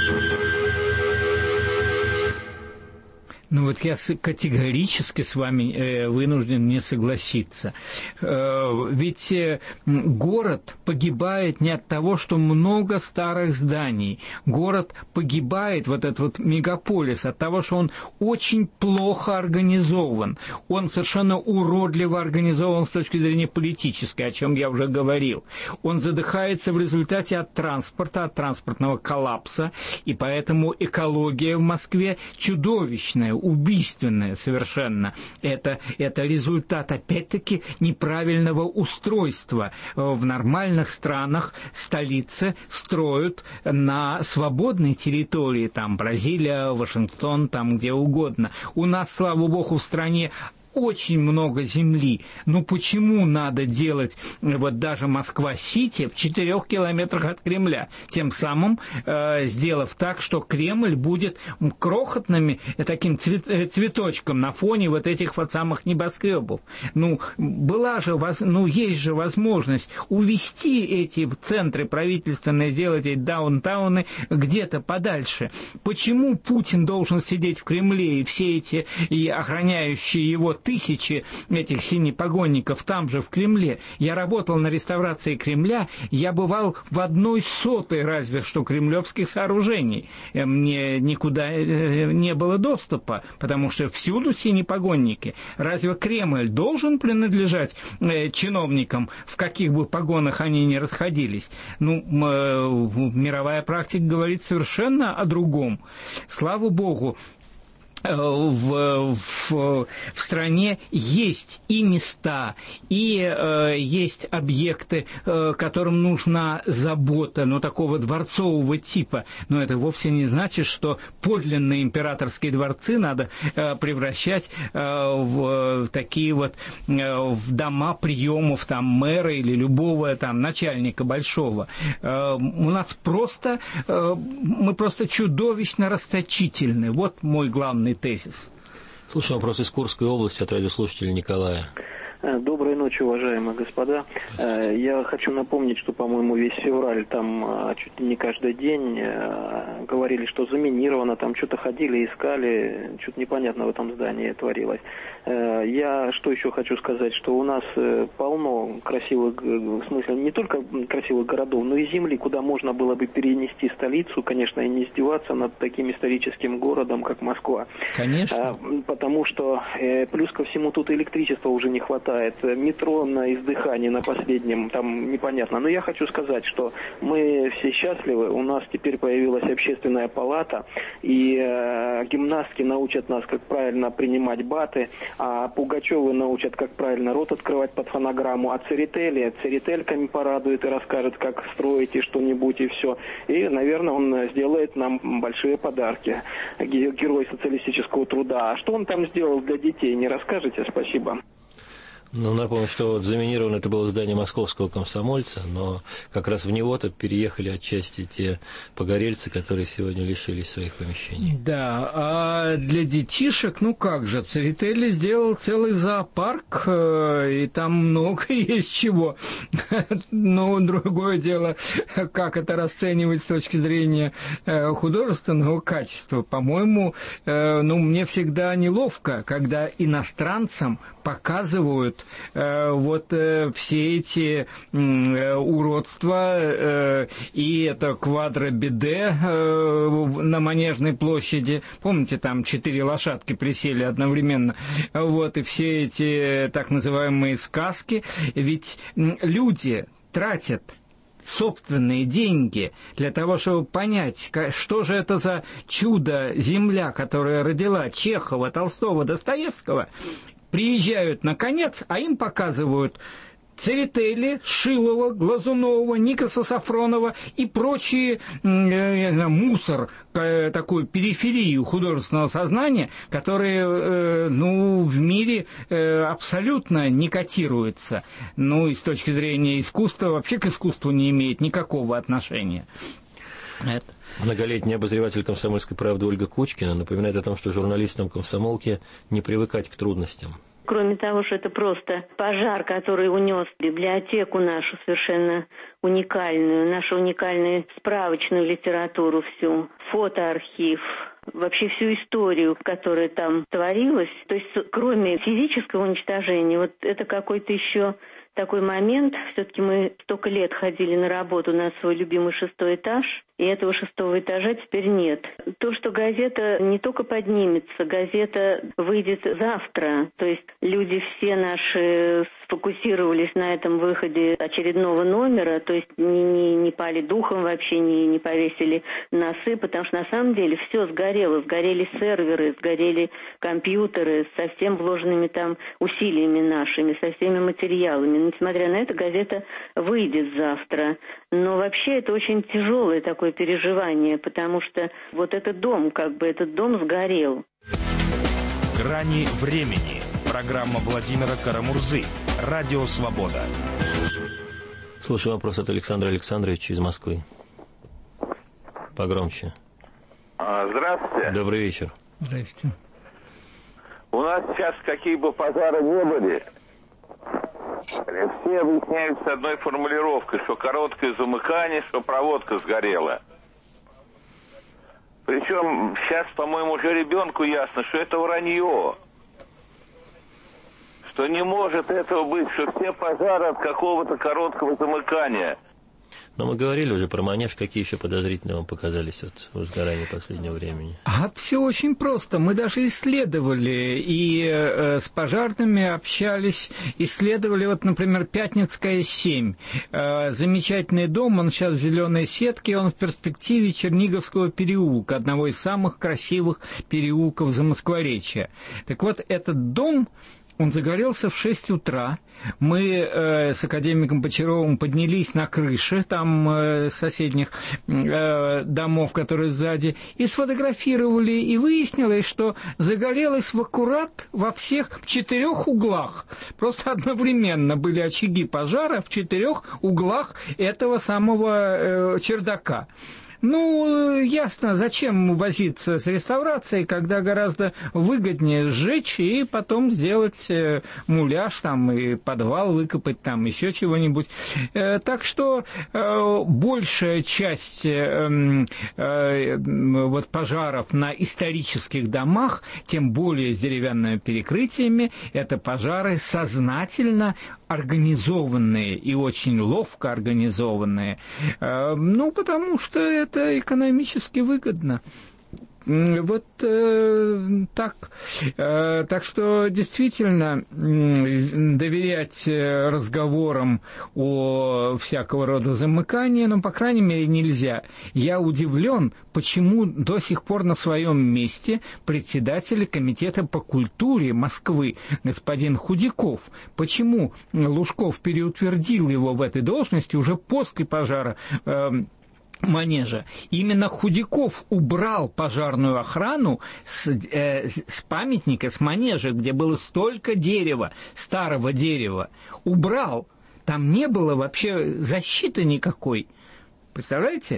Я категорически с вами вынужден не согласиться. Ведь город погибает не от того, что много старых зданий. Город погибает, этот мегаполис, от того, что он очень плохо организован. Он совершенно уродливо организован с точки зрения политической, о чем я уже говорил. Он задыхается в результате от транспортного коллапса, и поэтому экология в Москве чудовищная, убийственное совершенно. Это результат, опять-таки, неправильного устройства. В нормальных странах столицы строят на свободной территории, Бразилия, Вашингтон, где угодно. У нас, слава богу, в стране очень много земли. Почему надо делать даже Москва-Сити в 4 километрах от Кремля, тем самым сделав так, что Кремль будет крохотным таким цветочком на фоне этих самых небоскребов? Есть же возможность увести эти центры правительственные, сделать эти даунтауны где-то подальше. Почему Путин должен сидеть в Кремле, и все эти охраняющие его тысячи этих синепогонников там же, в Кремле? Я работал на реставрации Кремля, я бывал в 1/100 разве что кремлевских сооружений. Мне никуда не было доступа, потому что всюду синепогонники. Разве Кремль должен принадлежать чиновникам, в каких бы погонах они ни расходились? Мировая практика говорит совершенно о другом. Слава богу, в стране есть и места, и есть объекты, которым нужна забота, такого дворцового типа. Но это вовсе не значит, что подлинные императорские дворцы надо превращать в такие в дома приемов мэра или любого начальника большого. У нас мы просто чудовищно расточительны. Вот мой главный тезис. Слушаем вопрос из Курской области от радиослушателя Николая. Доброй ночи, уважаемые господа. Я хочу напомнить, что, по-моему, весь февраль там чуть ли не каждый день говорили, что заминировано, там что-то ходили, искали, что-то непонятно в этом здании творилось. Я что еще хочу сказать, что у нас полно красивых, в смысле, не только красивых городов, но и земли, куда можно было бы перенести столицу, конечно, и не издеваться над таким историческим городом, как Москва. Конечно. Потому что, плюс ко всему, тут электричества уже не хватает. Метро на издыхании на последнем, там непонятно. Но я хочу сказать, что мы все счастливы. У нас теперь появилась общественная палата, и гимнастки научат нас, как правильно принимать баты, а Пугачевы научат, как правильно рот открывать под фонограмму, а церетельками порадует и расскажет, как строить и что-нибудь, и все. И, наверное, он сделает нам большие подарки. Герой социалистического труда. А что он там сделал для детей, не расскажете? Спасибо. Ну, напомню, что вот заминировано это было здание Московского комсомольца, но как раз в него-то переехали отчасти те погорельцы, которые сегодня лишились своих помещений. Да, а для детишек, ну как же, Церетели сделал целый зоопарк, и там много есть чего. Но другое дело, как это расценивать с точки зрения художественного качества. По-моему, мне всегда неловко, когда иностранцам показывают все эти уродства и это квадро-биде на Манежной площади. Помните, там 4 лошадки присели одновременно. И все эти так называемые сказки. Ведь люди тратят собственные деньги для того, чтобы понять, что же это за чудо-земля, которая родила Чехова, Толстого, Достоевского. Приезжают на конец, а им показывают Церетели, Шилова, Глазунова, Никоса Сафронова и прочие, мусор, такую периферию художественного сознания, которые, в мире абсолютно не котируется. И с точки зрения искусства, вообще к искусству не имеет никакого отношения. Это. Многолетний обозреватель «Комсомольской правды» Ольга Кучкина напоминает о том, что журналистам комсомолки не привыкать к трудностям. Кроме того, что это просто пожар, который унес библиотеку нашу совершенно уникальную, нашу уникальную справочную литературу всю, фотоархив, вообще всю историю, которая там творилась. То есть, кроме физического уничтожения, это какой-то еще такой момент. Все-таки мы столько лет ходили на работу на свой любимый 6-й этаж, и этого 6-го этажа теперь нет. То, что газета не только поднимется, газета выйдет завтра. То есть люди все наши сфокусировались на этом выходе очередного номера, то есть не пали духом вообще, не повесили носы, потому что на самом деле все сгорело. Сгорели серверы, сгорели компьютеры со всем вложенными там усилиями нашими, со всеми материалами. Но, несмотря на это, газета выйдет завтра. Но вообще это очень тяжелое такое переживание, потому что этот дом, этот дом сгорел. «Грани времени». Программа Владимира Карамурзы. Радио «Свобода». Слушаю вопрос от Александра Александровича из Москвы. Погромче. Здравствуйте. Добрый вечер. Здравствуйте. У нас сейчас какие бы пожары не были, все объясняются одной формулировкой, что короткое замыкание, что проводка сгорела. Причем сейчас, по-моему, уже ребенку ясно, что это вранье. Что не может этого быть, что все пожары от какого-то короткого замыкания. Но мы говорили уже про Манеж, какие еще подозрительные вам показались от возгорания последнего времени? Все очень просто. Мы даже исследовали и с пожарными общались, исследовали, например, Пятницкая 7. Замечательный дом, он сейчас в зеленой сетке, он в перспективе Черниговского переулка, одного из самых красивых переулков Замоскворечья. Так вот, этот дом... Он загорелся в 6 утра. Мы с академиком Бочаровым поднялись на крыши там соседних домов, которые сзади, и сфотографировали, и выяснилось, что загорелось аккурат во всех 4 углах. Просто одновременно были очаги пожара в 4 углах этого самого чердака. Ну, ясно, зачем возиться с реставрацией, когда гораздо выгоднее сжечь и потом сделать муляж, там, и подвал выкопать, там, еще чего-нибудь. Так что большая часть вот пожаров на исторических домах, тем более с деревянными перекрытиями, это пожары сознательно организованные и очень ловко организованные, ну, потому что это экономически выгодно. Вот так. Так что действительно доверять разговорам о всякого рода замыкании, ну, по крайней мере, нельзя. Я удивлен, почему до сих пор на своем месте председатель комитета по культуре Москвы господин Худяков. Почему Лужков переутвердил его в этой должности уже после пожара Манежа. Именно Худяков убрал пожарную охрану с памятника, с Манежа, где было столько дерева, старого дерева. Убрал. Там не было вообще защиты никакой. Представляете?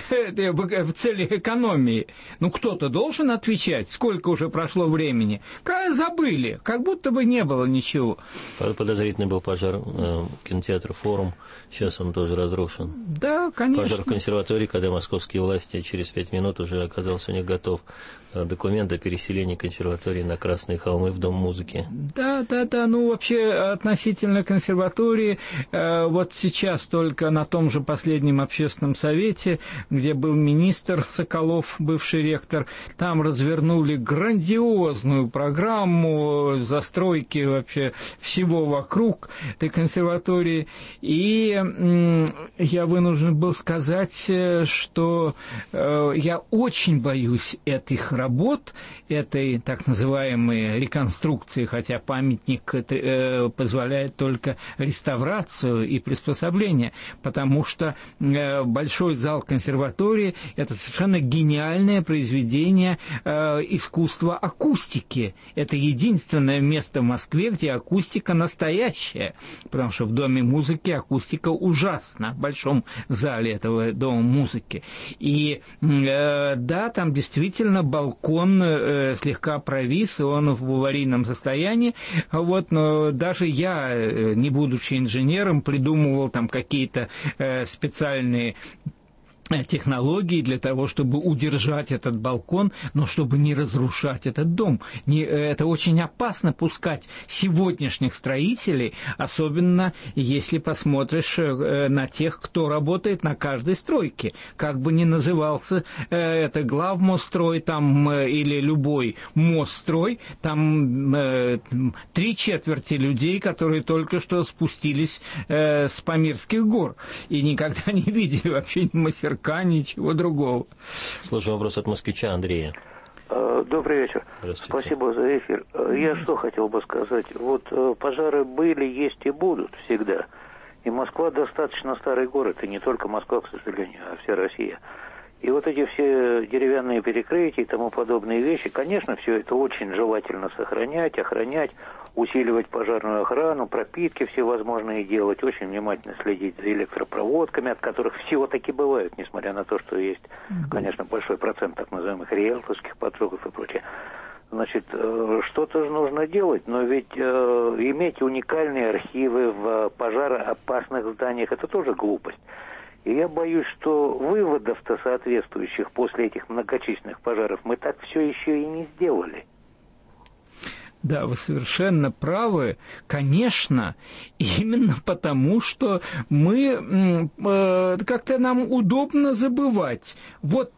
В целях экономии. Ну, кто-то должен отвечать, сколько уже прошло времени. Забыли, как будто бы не было ничего. Подозрительный был пожар кинотеатра «Форум». Сейчас он тоже разрушен. Да, конечно. Пожар в консерватории, когда московские власти через 5 минут уже оказался у них готов документ о переселении консерватории на Красные холмы в Дом музыки. Да. Ну, вообще, относительно консерватории, вот сейчас только на том же последнем общественном совете, где был министр Соколов, бывший ректор, там развернули грандиозную программу застройки вообще всего вокруг этой консерватории. И я вынужден был сказать, что я очень боюсь этих работ, этой так называемой реконструкции, хотя памятник позволяет только реставрацию и приспособление, потому что большой зал консерватории – это совершенно гениальное произведение искусства акустики. Это единственное место в Москве, где акустика настоящая, потому что в Доме музыки акустика ужасна, в большом зале этого Дома музыки. И да, там действительно балкон слегка провис, и он в аварийном состоянии. Вот, но даже я, не будучи инженером, придумывал там какие-то специальные технологии для того, чтобы удержать этот балкон, но чтобы не разрушать этот дом. Это очень опасно пускать сегодняшних строителей, особенно если посмотришь на тех, кто работает на каждой стройке. Как бы ни назывался это главмосстрой там, или любой мосстрой, там 3/4 людей, которые только что спустились с Памирских гор и никогда не видели вообще ни мастерка, ничего другого. Слушаю вопрос от москвича Андрея. Добрый вечер. Спасибо за эфир. Я что хотел бы сказать. Вот пожары были, есть и будут всегда. И Москва достаточно старый город. И не только Москва, к сожалению, а вся Россия. И вот эти все деревянные перекрытия и тому подобные вещи, конечно, все это очень желательно сохранять, охранять, усиливать пожарную охрану, пропитки всевозможные делать, очень внимательно следить за электропроводками, от которых все-таки бывают, несмотря на то, что есть, конечно, большой процент так называемых риэлторских поджогов и прочее. Значит, что-то же нужно делать, но ведь иметь уникальные архивы в пожароопасных зданиях – это тоже глупость. И я боюсь, что выводов-то соответствующих после этих многочисленных пожаров мы так все еще и не сделали. Да, вы совершенно правы. Конечно, именно потому, что мы как-то нам удобно забывать. Вот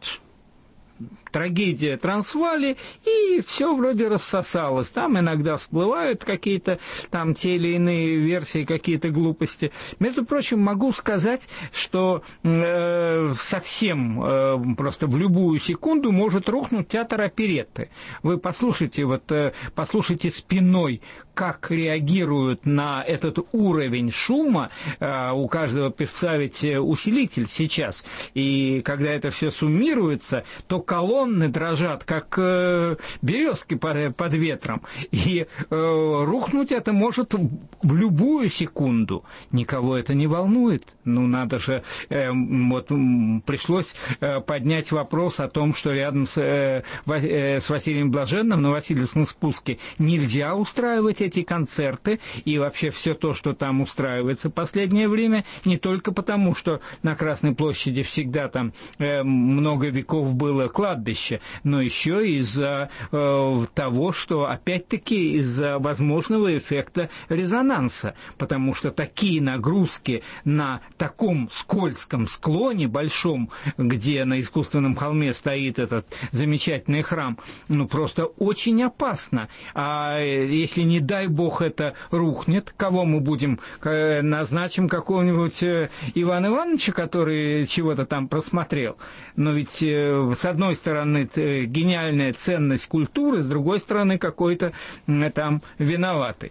трагедия Трансваали, и все вроде рассосалось. Там иногда всплывают какие-то там те или иные версии, какие-то глупости. Между прочим, могу сказать, что совсем просто в любую секунду может рухнуть театр оперетты. Вы послушайте, послушайте спиной, как реагируют на этот уровень шума. У каждого певца ведь усилитель сейчас. И когда это все суммируется, то колонна колонны дрожат, как березки под ветром. И рухнуть это может в любую секунду. Никого это не волнует. Ну, надо же... Вот пришлось поднять вопрос о том, что рядом с Василием Блаженным на Васильевском спуске нельзя устраивать эти концерты. И вообще все то, что там устраивается в последнее время, не только потому, что на Красной площади всегда там много веков было кладбище, но еще из-за того, что опять-таки из-за возможного эффекта резонанса, потому что такие нагрузки на таком скользком склоне большом, где на искусственном холме стоит этот замечательный храм, ну просто очень опасно. А если, не дай бог, это рухнет, кого мы будем назначим, какого-нибудь Ивана Ивановича, который чего-то там просмотрел? Но ведь с одной стороны гениальная ценность культуры, с другой стороны какой-то там виноватый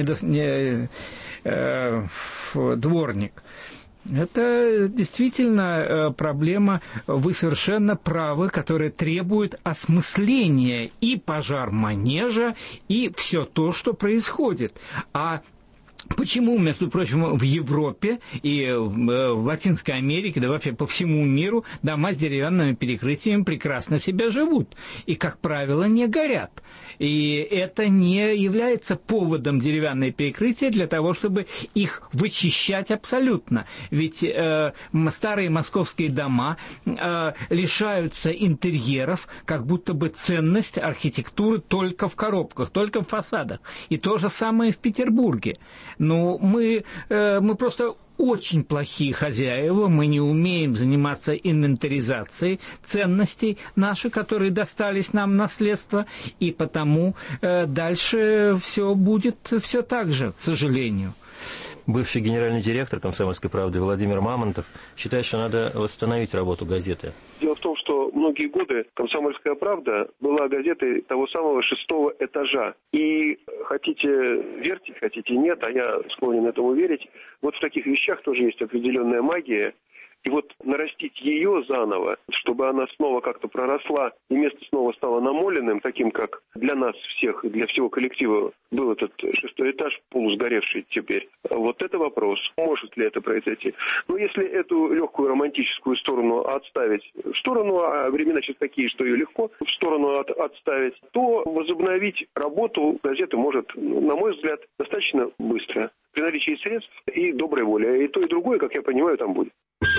дворник. Это действительно проблема, вы совершенно правы, которая требует осмысления и пожар манежа, и все то, что происходит. А почему, между прочим, в Европе и в Латинской Америке, да вообще по всему миру дома с деревянными перекрытиями прекрасно себя живут и, как правило, не горят? И это не является поводом, деревянные перекрытия, для того, чтобы их вычищать абсолютно. Ведь старые московские дома лишаются интерьеров, как будто бы ценность архитектуры только в коробках, только в фасадах. И то же самое в Петербурге. Ну, мы просто очень плохие хозяева, мы не умеем заниматься инвентаризацией ценностей наших, которые достались нам в наследство, и потому дальше все будет все так же, к сожалению. Бывший генеральный директор «Комсомольской правды» Владимир Мамонтов считает, что надо восстановить работу газеты. Дело в том, что многие годы «Комсомольская правда» была газетой того самого 6-го этажа. И хотите верьте, хотите нет, а я склонен этому верить, вот в таких вещах тоже есть определенная магия. И вот нарастить ее заново, чтобы она снова как-то проросла, и место снова стало намоленным, таким, как для нас всех, для всего коллектива был этот 6-й этаж, полусгоревший теперь. Вот это вопрос. Может ли это произойти? Но если эту легкую романтическую сторону отставить в сторону, а времена сейчас такие, что ее легко в сторону отставить, то возобновить работу газеты может, на мой взгляд, достаточно быстро. При наличии средств и доброй воли. И то, и другое, как я понимаю, там будет.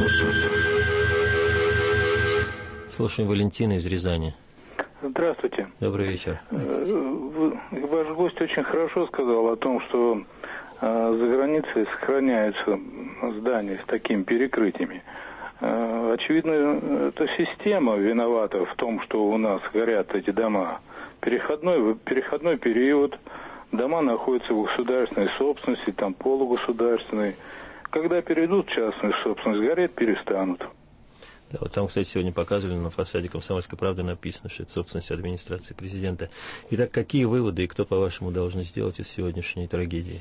Слушаем Валентина из Рязани. Здравствуйте. Добрый вечер. Ваш гость очень хорошо сказал о том, что за границей сохраняются здания с такими перекрытиями. Очевидно, эта система виновата в том, что у нас горят эти дома. Переходной период, дома находятся в государственной собственности, там полугосударственной. Когда перейдут в частную собственность, гореть перестанут. Да, вот там, кстати, сегодня показывали на фасаде «Комсомольской правды» написано, что это собственность администрации президента.Итак, какие выводы и кто, по-вашему, должны сделать из сегодняшней трагедии?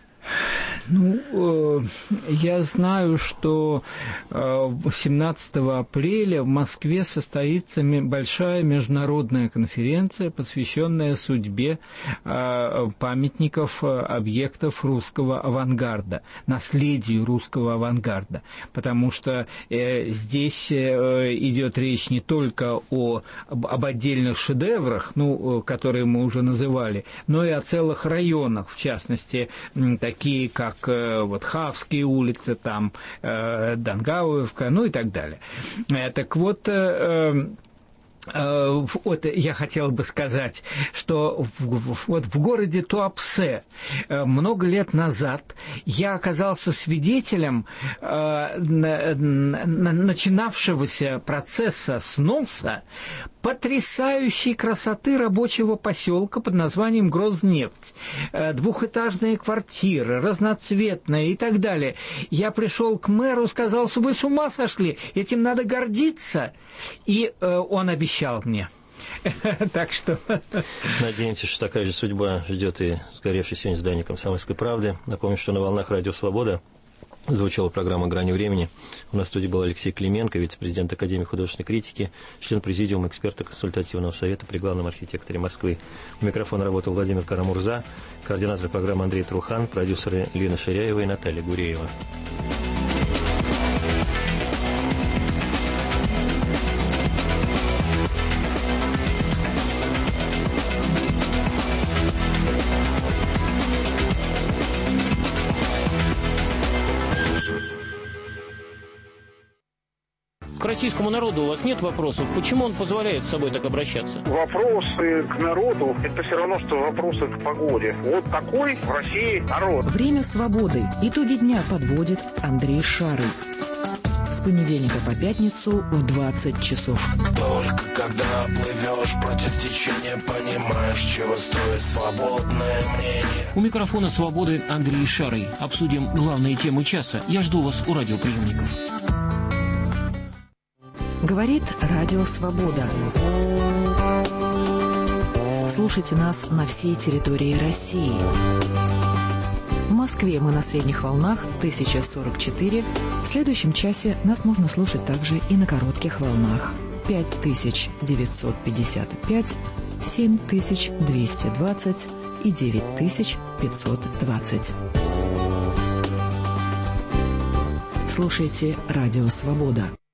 Ну, я знаю, что 17 апреля в Москве состоится большая международная конференция, посвященная судьбе памятников, объектов русского авангарда, наследию русского авангарда, потому что здесь идет речь не только об отдельных шедеврах, ну, которые мы уже называли, но и о целых районах, в частности, такие как вот Хавские улицы, там Дангауевка, ну и так далее. Так вот, вот я хотел бы сказать, что вот в городе Туапсе много лет назад я оказался свидетелем начинавшегося процесса сноса потрясающей красоты рабочего поселка под названием Грознефть. Двухэтажные квартиры, разноцветные и так далее. Я пришел к мэру, сказал, что вы с ума сошли, этим надо гордиться. И он обещал мне. Так что... Надеемся, что такая же судьба ждет и сгоревшее сегодня здание «Комсомольской правды». Напомню, что на волнах «Радио Свобода» Звучала программа «Грани времени». У нас в студии был Алексей Клименко, вице-президент Академии художественной критики, член президиума эксперта консультативного совета при главном архитекторе Москвы. У микрофона работал Владимир Карамурза, координатор программы Андрей Трухан, продюсеры Лина Ширяева и Наталья Гуреева. К российскому народу у вас нет вопросов? Почему он позволяет с собой так обращаться? Вопросы к народу – это все равно, что вопросы к погоде. Вот такой в России народ. Время свободы. Итоги дня подводит Андрей Шарый. С понедельника по пятницу в 20 часов. Только когда плывешь против течения, понимаешь, чего стоит свободное мнение. У микрофона «Свободы» Андрей Шарый. Обсудим главные темы часа. Я жду вас у радиоприемников. Говорит Радио Свобода. Слушайте нас на всей территории России. В Москве мы на средних волнах 1044. В следующем часе нас можно слушать также и на коротких волнах 5955, 7220 и 9520. Слушайте Радио Свобода.